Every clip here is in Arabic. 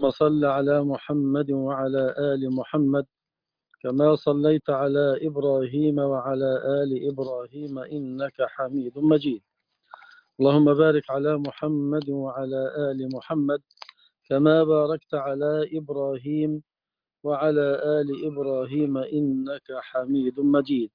صل على محمد وعلى آل محمد كما صليت على إبراهيم وعلى آل إبراهيم إنك حميد مجيد. اللهم بارك على محمد وعلى آل محمد كما باركت على إبراهيم وعلى آل إبراهيم إنك حميد مجيد.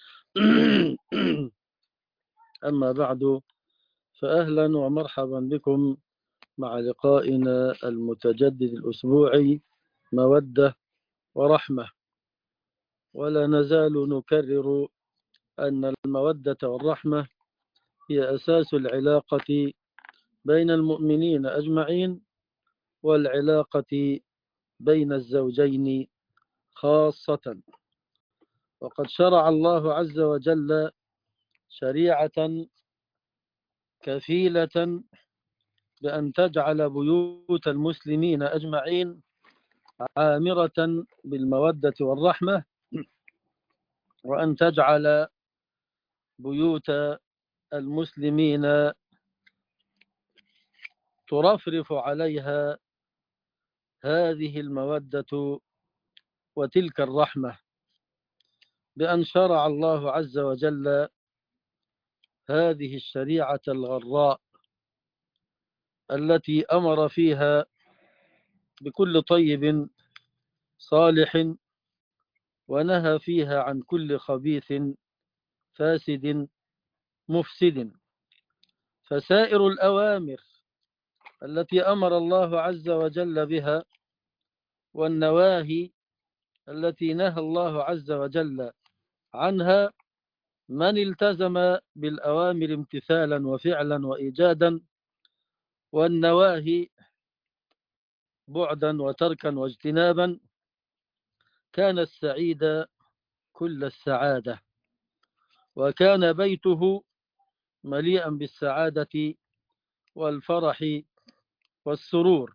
أما بعد، فأهلا ومرحبا بكم مع لقائنا المتجدد الأسبوعي مودة ورحمة. ولا نزال نكرر أن المودة والرحمة هي أساس العلاقة بين المؤمنين أجمعين، والعلاقة بين الزوجين خاصة. وقد شرع الله عز وجل شريعة كفيلة بأن تجعل بيوت المسلمين أجمعين عامرة بالمودة والرحمة، وأن تجعل بيوت المسلمين ترفرف عليها هذه المودة وتلك الرحمة، بأن شرع الله عز وجل هذه الشريعة الغراء التي أمر فيها بكل طيب صالح، ونهى فيها عن كل خبيث فاسد مفسد. فسائر الأوامر التي أمر الله عز وجل بها والنواهي التي نهى الله عز وجل عنها، من التزم بالأوامر امتثالا وفعلا وإيجادا، والنواهي بعدا وتركا واجتنابا، كان السعيد كل السعادة، وكان بيته مليئا بالسعادة والفرح والسرور.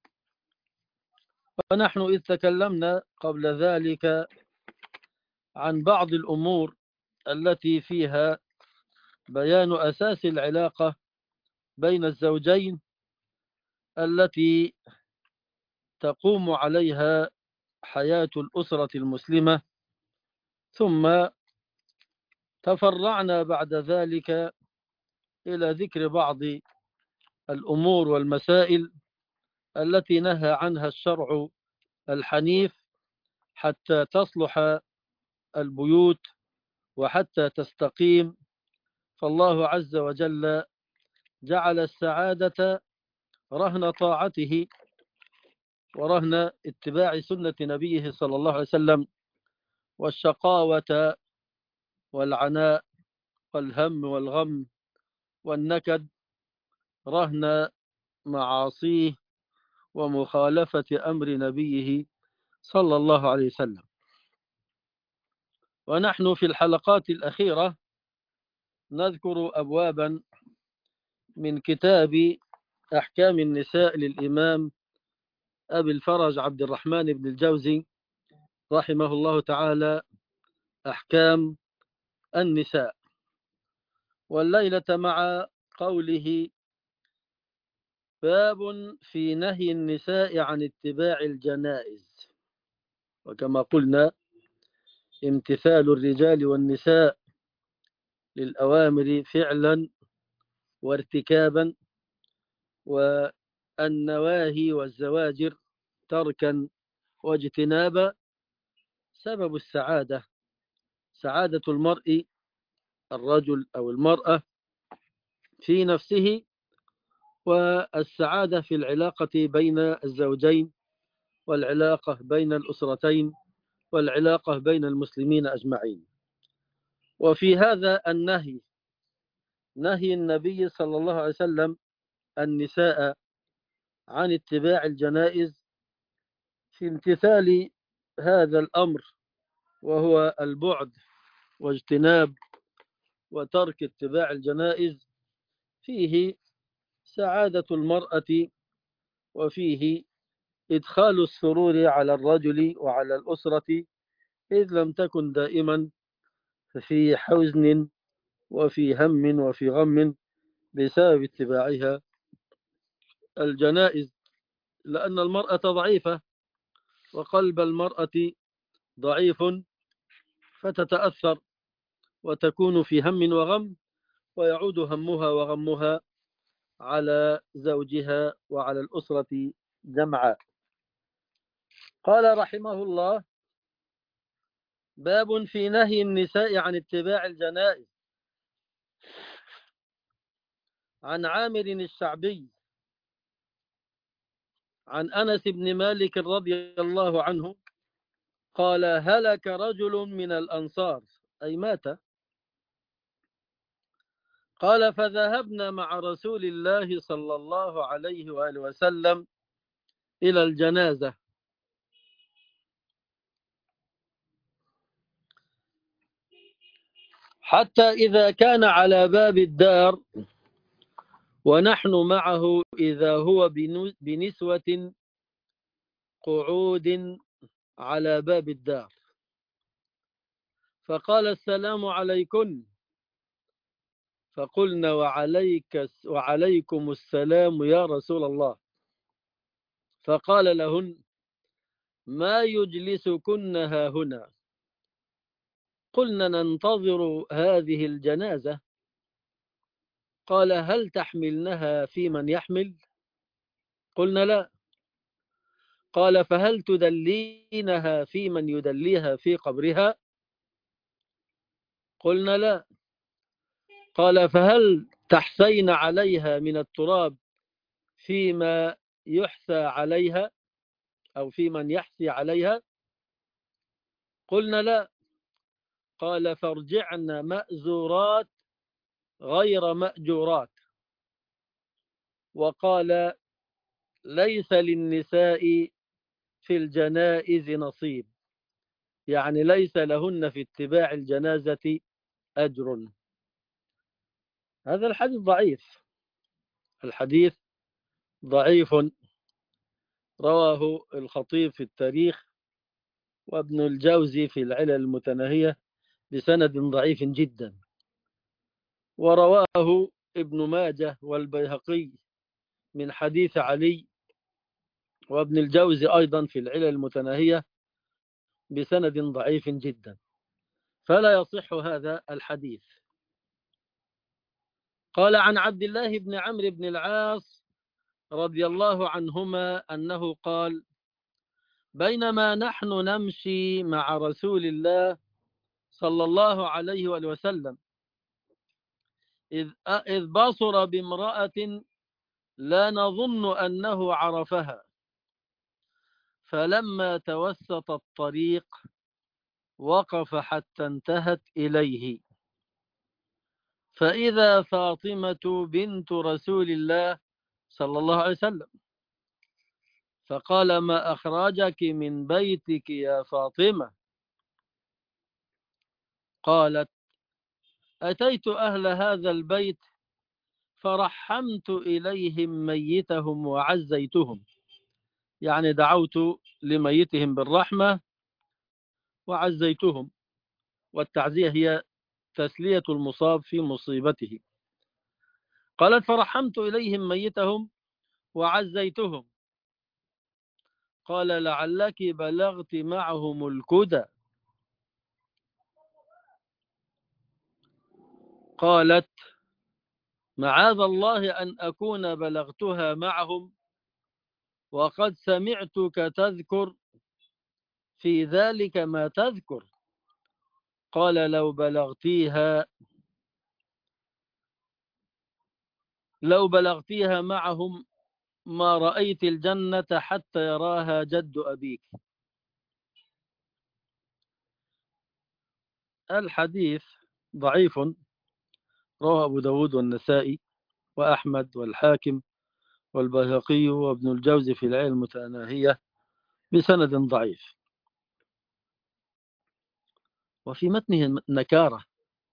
ونحن إذ تكلمنا قبل ذلك عن بعض الأمور التي فيها بيان أساس العلاقة بين الزوجين التي تقوم عليها حياة الأسرة المسلمة، ثم تفرعنا بعد ذلك إلى ذكر بعض الأمور والمسائل التي نهى عنها الشرع الحنيف حتى تصلح البيوت وحتى تستقيم. فالله عز وجل جعل السعادة رهن طاعته ورهن اتباع سنة نبيه صلى الله عليه وسلم، والشقاوة والعناء والهم والغم والنكد رهن معاصيه ومخالفة أمر نبيه صلى الله عليه وسلم. ونحن في الحلقات الأخيرة نذكر أبوابا من كتاب أحكام النساء للإمام أبي الفرج عبد الرحمن بن الجوزي رحمه الله تعالى، أحكام النساء. والليلة مع قوله: باب في نهي النساء عن اتباع الجنائز. وكما قلنا، امتثال الرجال والنساء للأوامر فعلا وارتكابا، والنواهي والزواجر تركا واجتنابا، سبب السعادة، سعادة المرء الرجل أو المرأة في نفسه، والسعادة في العلاقة بين الزوجين، والعلاقة بين الأسرتين، والعلاقة بين المسلمين أجمعين. وفي هذا النهي، نهي النبي صلى الله عليه وسلم النساء عن اتباع الجنائز، في امتثال هذا الأمر وهو البعد واجتناب وترك اتباع الجنائز، فيه سعادة المرأة، وفيه إدخال السرور على الرجل وعلى الأسرة، إذ لم تكن دائما في حزن وفي هم وفي غم بسبب اتباعها الجنائز. لأن المرأة ضعيفة وقلب المرأة ضعيف، فتتأثر وتكون في هم وغم، ويعود همها وغمها على زوجها وعلى الأسرة جمعاء. قال رحمه الله: باب في نهي النساء عن اتباع الجنائز. عن عامر الشعبي عن أنس بن مالك رضي الله عنه قال: هلك رجل من الأنصار، أي مات. قال: فذهبنا مع رسول الله صلى الله عليه وآله وسلم إلى الجنازة، حتى إذا كان على باب الدار ونحن معه، إذا هو بنسوة قعود على باب الدار، فقال: السلام عليكن. فقلنا: وعليكم السلام يا رسول الله. فقال لهن: ما يجلسكن هاهنا؟ قلنا: ننتظر هذه الجنازة. قال: هل تحملنها في من يحمل؟ قلنا: لا. قال: فهل تدلينها في من يدليها في قبرها؟ قلنا: لا. قال: فهل تحسين عليها من التراب فيما يحسى عليها أو في من يحسي عليها؟ قلنا: لا. قال: فارجعن مأزورات غير مأجورات. وقال: ليس للنساء في الجنائز نصيب، يعني ليس لهن في اتباع الجنازة أجر. هذا الحديث ضعيف، الحديث ضعيف، رواه الخطيب في التاريخ وابن الجوزي في العلل المتناهية بسند ضعيف جدا، ورواه ابن ماجه والبيهقي من حديث علي، وابن الجوزي أيضا في العلل المتناهية بسند ضعيف جدا، فلا يصح هذا الحديث. قال: عن عبد الله بن عمرو بن العاص رضي الله عنهما أنه قال: بينما نحن نمشي مع رسول الله صلى الله عليه وآله وسلم إذ بصر بامرأة لا نظن أنه عرفها، فلما توسط الطريق وقف حتى انتهت إليه، فإذا فاطمة بنت رسول الله صلى الله عليه وسلم، فقال: ما أخرجك من بيتك يا فاطمة؟ قالت: أتيت أهل هذا البيت فرحمت إليهم ميتهم وعزيتهم، يعني دعوت لميتهم بالرحمة وعزيتهم، والتعزية هي تسلية المصاب في مصيبته. قالت: فرحمت إليهم ميتهم وعزيتهم. قال: لعلك بلغت معهم الكدى. قالت: معاذ الله أن أكون بلغتها معهم، وقد سمعتك تذكر في ذلك ما تذكر. قال: لو بلغتيها معهم ما رأيت الجنة حتى يراها جد أبيك. الحديث ضعيف، رواه أبو داود والنسائي وأحمد والحاكم والبيهقي وابن الجوزي في العلل المتناهية بسند ضعيف، وفي متنه نكارة،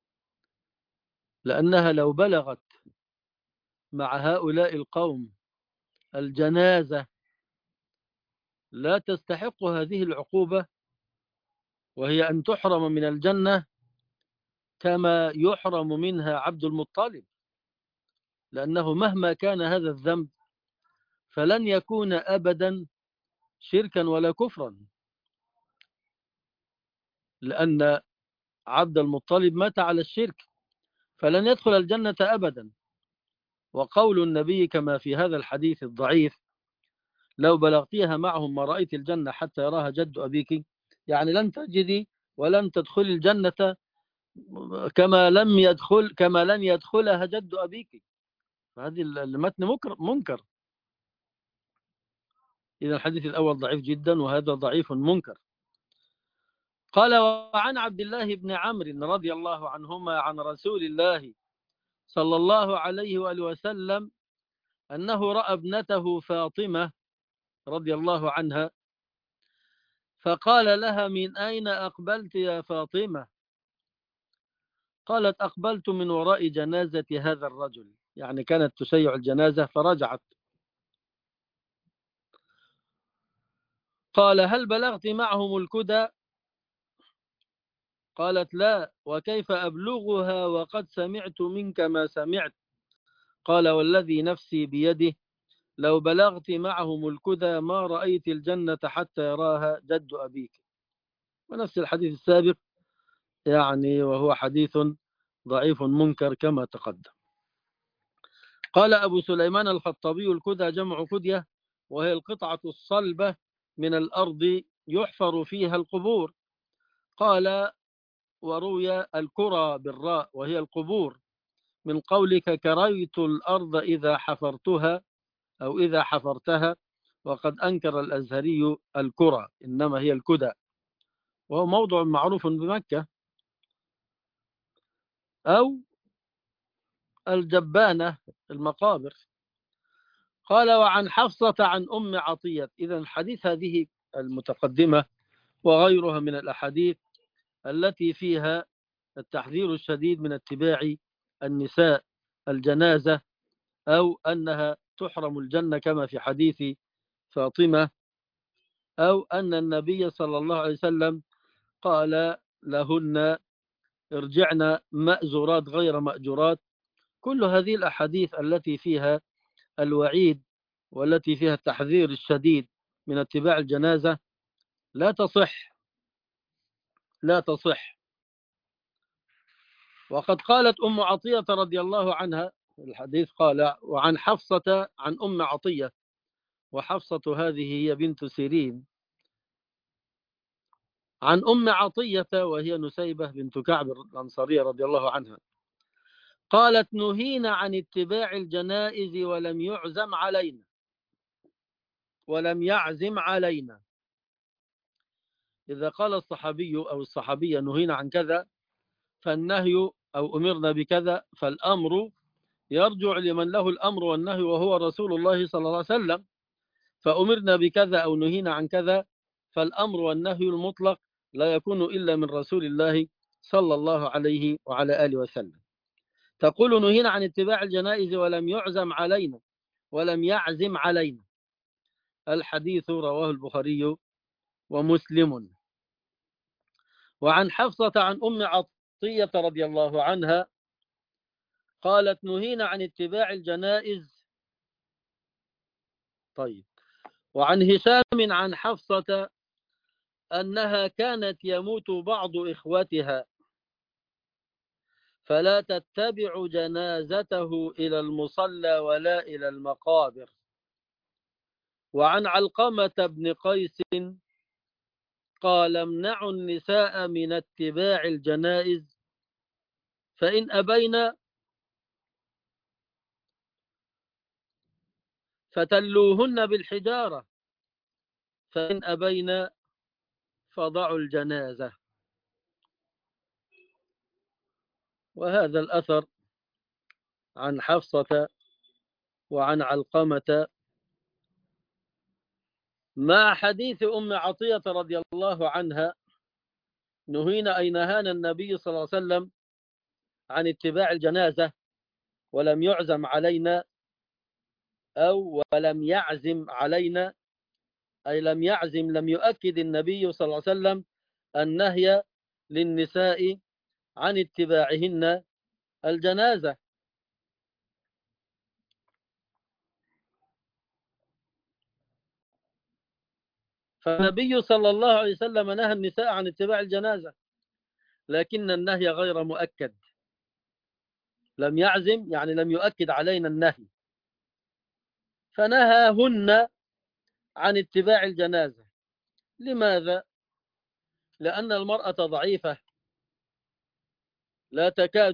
لأنها لو بلغت مع هؤلاء القوم الجنازة لا تستحق هذه العقوبة، وهي أن تحرم من الجنة كما يحرم منها عبد المطلب، لأنه مهما كان هذا الذنب فلن يكون أبدا شركا ولا كفرا، لأن عبد المطلب مات على الشرك فلن يدخل الجنة أبدا. وقول النبي كما في هذا الحديث الضعيف: لو بلغتيها معهم ما رأيت الجنة حتى يراها جد أبيك، يعني لن تجدي ولن تدخلي الجنة كما لن يدخلها جد أبيك. فهذه المتن منكر. إذا الحديث الأول ضعيف جدا وهذا ضعيف منكر. قال: وعن عبد الله بن عمرو رضي الله عنهما عن رسول الله صلى الله عليه وآله وسلم أنه رأى ابنته فاطمة رضي الله عنها فقال لها: من أين أقبلت يا فاطمة؟ قالت: أقبلت من وراء جنازة هذا الرجل، يعني كانت تشيع الجنازة فرجعت. قال: هل بلغت معهم الكدى؟ قالت: لا، وكيف أبلغها وقد سمعت منك ما سمعت؟ قال: والذي نفسي بيده لو بلغت معهم الكدى ما رأيت الجنة حتى يراها جد أبيك. ونفس الحديث السابق يعني، وهو حديث ضعيف منكر كما تقدم. قال أبو سليمان الخطابي: الكدى جمع كدية، وهي القطعة الصلبة من الأرض يحفر فيها القبور. قال: وروي الكرى بالراء وهي القبور، من قولك كريت الأرض إذا حفرتها أو إذا حفرتها. وقد أنكر الأزهري الكرى، إنما هي الكدى، وهو موضع معروف بمكة، أو الجبانة المقابر. قال: وعن حفصة عن أم عطية. إذا الحديث هذه المتقدمة وغيرها من الأحاديث التي فيها التحذير الشديد من اتباع النساء الجنازة، أو أنها تحرم الجنة كما في حديث فاطمة، أو أن النبي صلى الله عليه وسلم قال لهن: ارجعن مأزورات غير مأجورات. كل هذه الأحاديث التي فيها الوعيد والتي فيها التحذير الشديد من اتباع الجنازة لا تصح. لا تصح. وقد قالت أم عطية رضي الله عنها في الحديث، قال: وعن حفصة عن أم عطية. وحفصة هذه هي بنت سيرين، عن أم عطية وهي نسيبة بنت كعب الأنصارية رضي الله عنها، قالت: نهينا عن اتباع الجنائز ولم يعزم علينا. ولم يعزم علينا. إذا قال الصحابي أو الصحابية نهينا عن كذا، فالنهي أو أمرنا بكذا، فالأمر يرجع لمن له الأمر والنهي وهو رسول الله صلى الله عليه وسلم. فأمرنا بكذا أو نهينا عن كذا، فالأمر والنهي المطلق لا يكون إلا من رسول الله صلى الله عليه وعلى آله وسلم. تقول: نهينا عن اتباع الجنائز ولم يعزم علينا، ولم يعزم علينا. الحديث رواه البخاري ومسلم. وعن حفصة عن أم عطية رضي الله عنها قالت: نهينا عن اتباع الجنائز. طيب. وعن هشام عن حفصة أنها كانت يموت بعض إخوتها فلا تتبع جنازته إلى المصلى ولا إلى المقابر. وعن علقمة بن قيس قال: امنعوا النساء من اتباع الجنائز، فإن أبين فتلوهن بالحجارة، فإن أبين فضعوا الجنازة. وهذا الأثر عن حفصة وعن علقمة مع حديث أم عطية رضي الله عنها: نهينا أي نهانا النبي صلى الله عليه وسلم عن اتباع الجنازة ولم يعزم علينا، أو ولم يعزم علينا، أي لم يعزم، لم يؤكد النبي صلى الله عليه وسلم النهي للنساء عن اتباعهن الجنازة. فالنبي صلى الله عليه وسلم نهى النساء عن اتباع الجنازة، لكن النهي غير مؤكد، لم يعزم يعني لم يؤكد علينا النهي، فنهاهن عن اتباع الجنازة. لماذا؟ لأن المرأة ضعيفة لا تكاد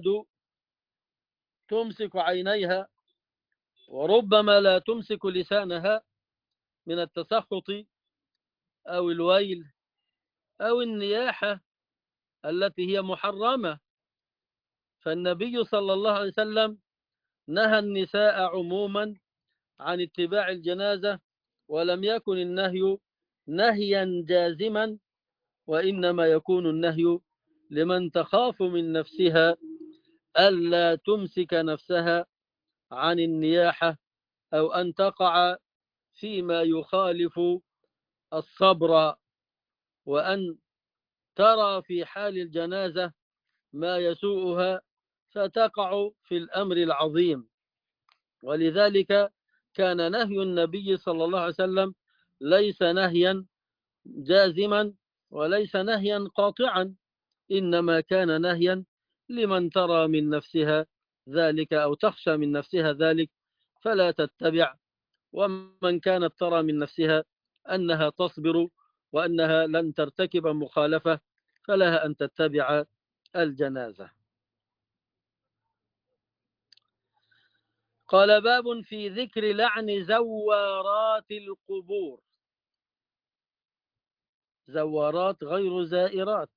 تمسك عينيها، وربما لا تمسك لسانها من التسخط أو الويل أو النياحة التي هي محرمة. فالنبي صلى الله عليه وسلم نهى النساء عموما عن اتباع الجنازة، ولم يكن النهي نهيا جازما، وإنما يكون النهي لمن تخاف من نفسها ألا تمسك نفسها عن النياحة أو أن تقع فيما يخالف الصبر، وأن ترى في حال الجنازة ما يسوءها فتقع في الأمر العظيم. ولذلك كان نهي النبي صلى الله عليه وسلم ليس نهيا جازما وليس نهيا قاطعا، إنما كان نهيا لمن ترى من نفسها ذلك أو تخشى من نفسها ذلك فلا تتبع، ومن كانت ترى من نفسها أنها تصبر وأنها لن ترتكب مخالفة فلها أن تتبع الجنازة. قال باب في ذكر لعن زوارات القبور. زوارات غير زائرات.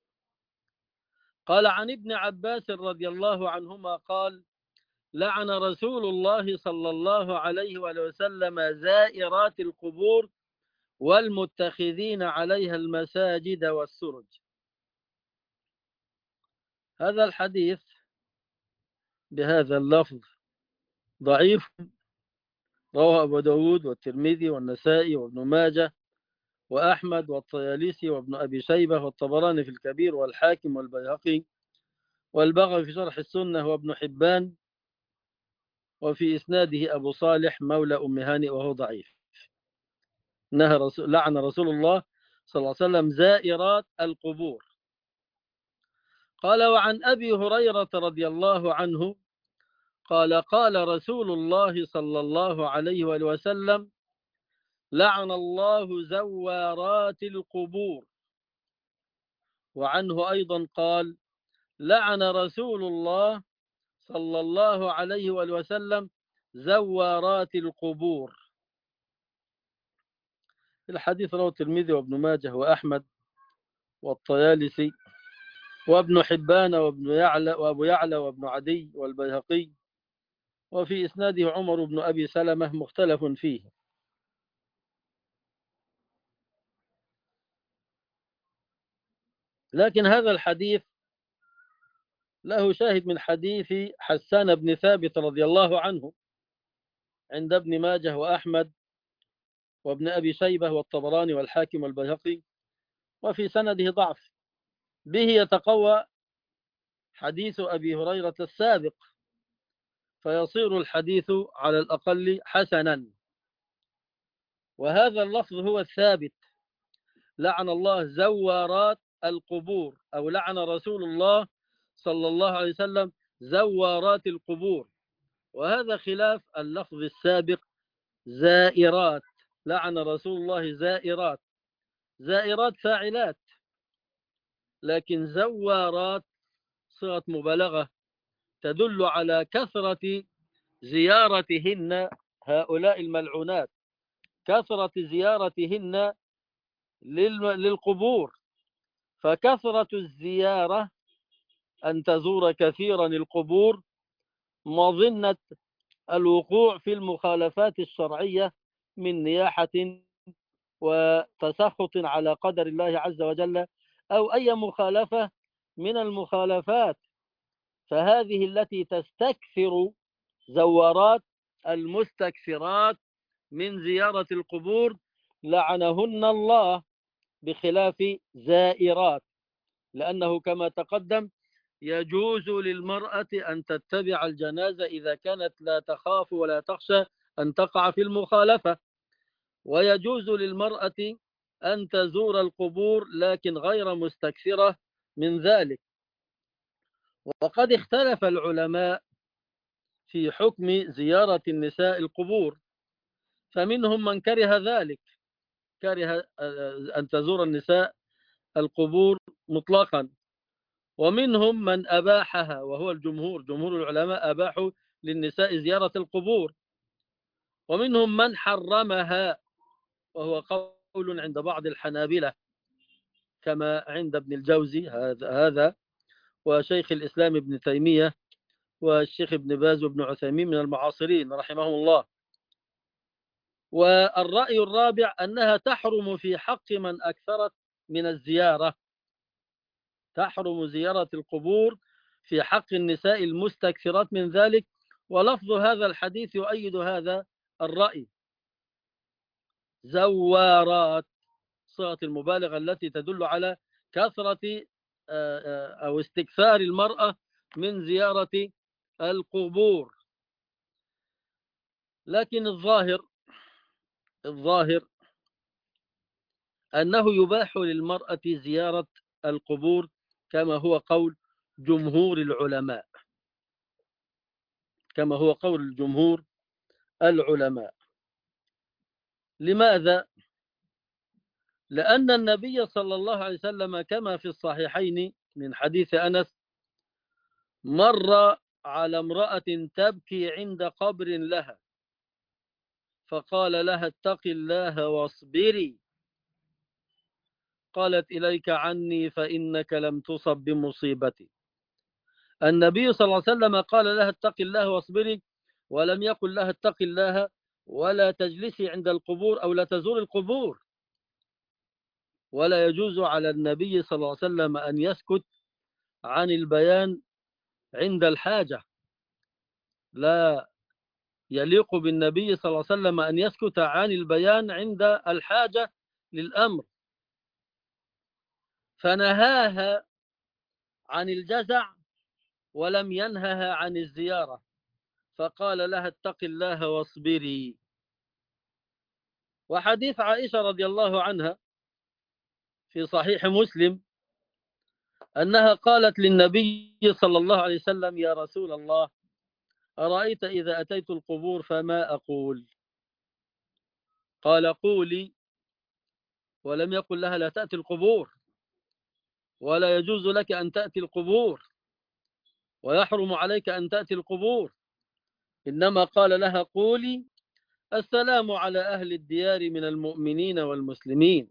قال عن ابن عباس رضي الله عنهما قال لعن رسول الله صلى الله عليه وسلم زائرات القبور والمتخذين عليها المساجد والسرج. هذا الحديث بهذا اللفظ ضعيف، رواه أبو داود والترمذي والنسائي وابن ماجه وأحمد والطيالسي وابن أبي شيبة والطبراني في الكبير والحاكم والبيهقي والبغوي في شرح السنة وابن حبان، وفي إسناده أبو صالح مولى أم هانئ وهو ضعيف. لعن رسول الله صلى الله عليه وسلم زائرات القبور. قال وعن أبي هريرة رضي الله عنه قال قال رسول الله صلى الله عليه وسلم لعن الله زوارات القبور. وعنه أيضا قال لعن رسول الله صلى الله عليه وسلم زوارات القبور. الحديث رواه الترمذي وابن ماجه وأحمد والطيالسي وابن حبان وأبو يعلى وابن عدي والبيهقي، وفي إسناده عمر بن أبي سلمة مختلف فيه. لكن هذا الحديث له شاهد من حديث حسان بن ثابت رضي الله عنه عند ابن ماجه وأحمد وابن أبي شيبة والطبراني والحاكم والبيهقي، وفي سنده ضعف، به يتقوى حديث أبي هريرة السابق، فيصير الحديث على الأقل حسنا. وهذا اللفظ هو الثابت، لعن الله زوارات القبور، أو لعن رسول الله صلى الله عليه وسلم زوارات القبور، وهذا خلاف اللفظ السابق زائرات. لعن رسول الله زائرات، زائرات فاعلات، لكن زوارات صيغة مبالغة تدل على كثرة زيارتهن هؤلاء الملعونات، كثرة زيارتهن للقبور، فكثرة الزيارة أن تزور كثيرا القبور مظنة الوقوع في المخالفات الشرعية من نياحة وتسخط على قدر الله عز وجل أو أي مخالفة من المخالفات، فهذه التي تستكثر زوارات المستكثرات من زيارة القبور لعنهن الله، بخلاف زائرات، لأنه كما تقدم يجوز للمرأة أن تتبع الجنازة إذا كانت لا تخاف ولا تخشى أن تقع في المخالفة، ويجوز للمرأة أن تزور القبور لكن غير مستكثرة من ذلك. وقد اختلف العلماء في حكم زيارة النساء القبور، فمنهم من كره ذلك، كره أن تزور النساء القبور مطلقا، ومنهم من أباحها، وهو الجمهور، جمهور العلماء أباحوا للنساء زيارة القبور، ومنهم من حرمها، وهو قول عند بعض الحنابلة كما عند ابن الجوزي هذا وشيخ الإسلام ابن تيمية والشيخ ابن باز وابن عثيمين من المعاصرين رحمهم الله. والرأي الرابع أنها تحرم في حق من أكثرت من الزيارة، تحرم زيارة القبور في حق النساء المستكثرات من ذلك، ولفظ هذا الحديث يؤيد هذا الرأي. زوارات، صيغة المبالغة التي تدل على كثرة أو استكثار المرأة من زيارة القبور. لكن الظاهر أنه يباح للمرأة زيارة القبور كما هو قول جمهور العلماء، كما هو قول جمهور العلماء. لماذا؟ لأن النبي صلى الله عليه وسلم كما في الصحيحين من حديث أنس مر على امرأة تبكي عند قبر لها فقال لها اتق الله واصبري، قالت إليك عني فإنك لم تصب بمصيبتي. النبي صلى الله عليه وسلم قال لها اتق الله واصبري، ولم يقل لها اتق الله ولا تجلسي عند القبور أو لا تزور القبور. ولا يجوز على النبي صلى الله عليه وسلم أن يسكت عن البيان عند الحاجة، لا يليق بالنبي صلى الله عليه وسلم أن يسكت عن البيان عند الحاجة للأمر، فنهاها عن الجزع ولم ينهها عن الزيارة، فقال لها اتق الله واصبري. وحديث عائشة رضي الله عنها في صحيح مسلم أنها قالت للنبي صلى الله عليه وسلم يا رسول الله أرأيت إذا أتيت القبور فما أقول؟ قال قولي، ولم يقل لها لا تأتي القبور، ولا يجوز لك أن تأتي القبور، ويحرم عليك أن تأتي القبور، إنما قال لها قولي السلام على أهل الديار من المؤمنين والمسلمين،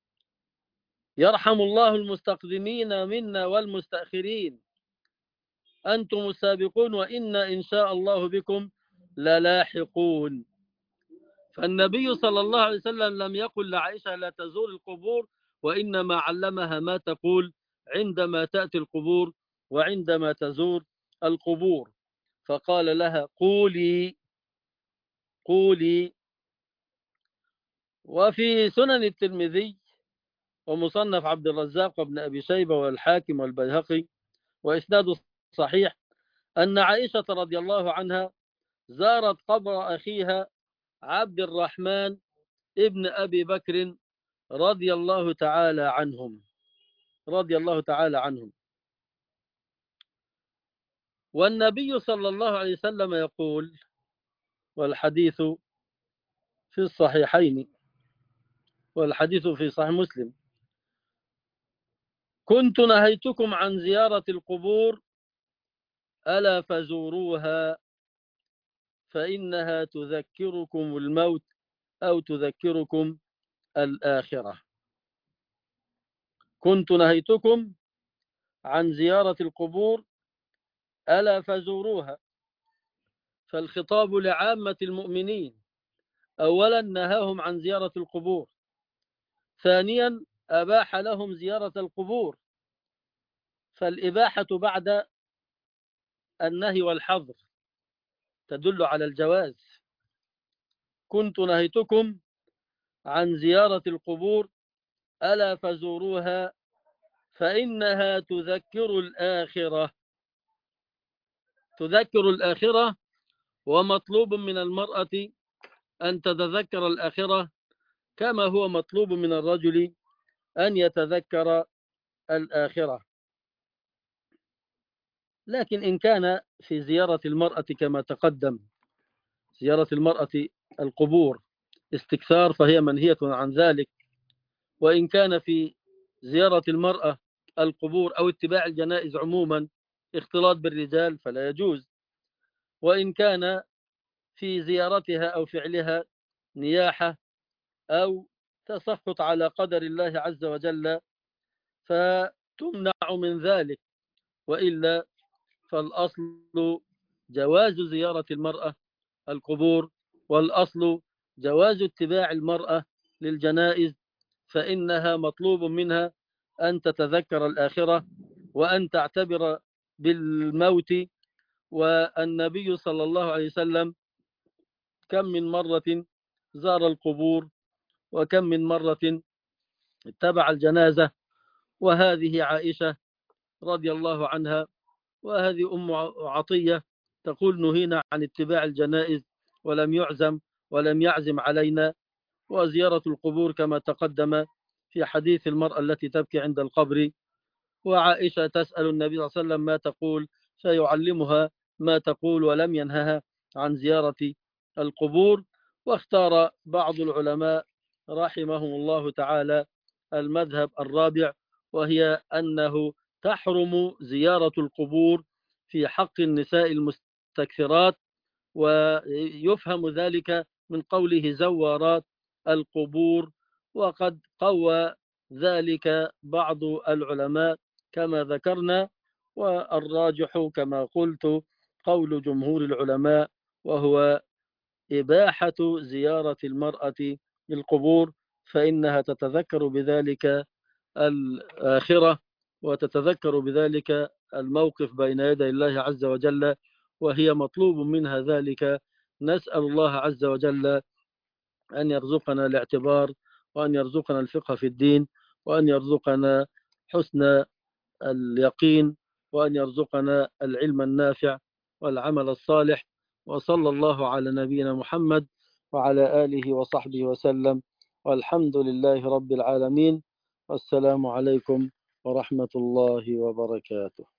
يرحم الله المستقدمين منا والمستأخرين، أنتم السابقون وإنا إن شاء الله بكم للاحقون. فالنبي صلى الله عليه وسلم لم يقل لعائشة لا تزور القبور، وإنما علمها ما تقول عندما تأتي القبور وعندما تزور القبور، فقال لها قولي قولي. وفي سنن الترمذي ومصنف عبد الرزاق وابن أبي شيبة والحاكم والبيهقي وإسناده صحيح أن عائشة رضي الله عنها زارت قبر أخيها عبد الرحمن ابن أبي بكر رضي الله تعالى عنهم، رضي الله تعالى عنهم. والنبي صلى الله عليه وسلم يقول، والحديث في الصحيحين والحديث في صحيح مسلم: كنت نهيتكم عن زيارة القبور ألا فزوروها فإنها تذكركم الموت أو تذكركم الآخرة. كنت نهيتكم عن زيارة القبور ألا فزوروها، فالخطاب لعامة المؤمنين، أولا نهاهم عن زيارة القبور، ثانيا أباح لهم زيارة القبور، فالإباحة بعد النهي والحظر تدل على الجواز. كنت نهيتكم عن زيارة القبور ألا فزوروها فإنها تذكر الآخرة، تذكر الآخرة، ومطلوب من المرأة أن تتذكر الآخرة كما هو مطلوب من الرجل أن يتذكر الآخرة. لكن إن كان في زيارة المرأة كما تقدم، زيارة المرأة القبور استكثار فهي منهية عن ذلك. وإن كان في زيارة المرأة القبور أو اتباع الجنائز عموما اختلاط بالرجال فلا يجوز. وإن كان في زيارتها أو فعلها نياحة أو تسخط على قدر الله عز وجل فتمنع من ذلك. وإلا فالأصل جواز زيارة المرأة القبور، والأصل جواز اتباع المرأة للجنائز، فإنها مطلوب منها أن تتذكر الآخرة وأن تعتبر بالموت. والنبي صلى الله عليه وسلم كم من مرة زار القبور وكم من مرة اتبع الجنازة. وهذه عائشة رضي الله عنها وهذه أم عطية تقول نهينا عن اتباع الجنائز ولم يعزم علينا. وزيارة القبور كما تقدم في حديث المرأة التي تبكي عند القبر، وعائشة تسأل النبي صلى الله عليه وسلم ما تقول فيعلمها ما تقول ولم ينهها عن زيارة القبور. واختار بعض العلماء رحمهم الله تعالى المذهب الرابع، وهي أنه تحرم زيارة القبور في حق النساء المستكثرات، ويفهم ذلك من قوله زوارات القبور. وقد قوى ذلك بعض العلماء كما ذكرنا، والراجح كما قلت قول جمهور العلماء، وهو إباحة زيارة المرأة للقبور، فإنها تتذكر بذلك الآخرة وتتذكر بذلك الموقف بين يدي الله عز وجل، وهي مطلوب منها ذلك. نسأل الله عز وجل أن يرزقنا الاعتبار، وأن يرزقنا الفقه في الدين، وأن يرزقنا حسن اليقين، وأن يرزقنا العلم النافع والعمل الصالح. وصلى الله على نبينا محمد وعلى آله وصحبه وسلم، والحمد لله رب العالمين. والسلام عليكم ورحمة الله وبركاته.